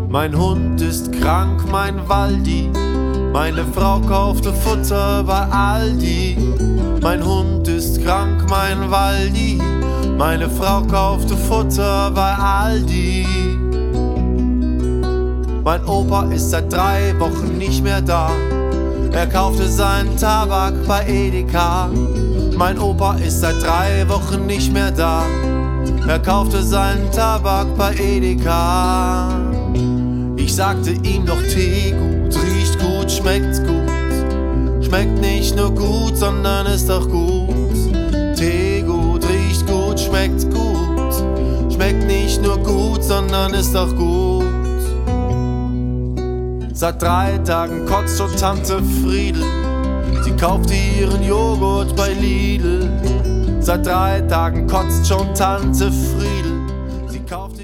Mein Hund ist krank, mein Waldi. Meine Frau kaufte Futter bei Aldi. Mein Hund ist krank, mein Waldi. Meine Frau kaufte Futter bei Aldi. Mein Opa ist seit 3 Wochen nicht mehr da. Er kaufte seinen Tabak bei Edeka. Mein Opa ist seit 3 Wochen nicht mehr da. Er kaufte seinen Tabak bei Edeka. Ich sagte ihm noch Teegut, riecht gut, schmeckt gut. Schmeckt nicht nur gut, sondern ist auch gut. Teegut, riecht gut, schmeckt gut. Schmeckt nicht nur gut, sondern ist auch gut. Seit 3 Tagen kotzt schon Tante Friedel. Sie kaufte ihren Joghurt bei Lidl. Seit 3 Tagen kotzt schon Tante Friedel. Sie kauft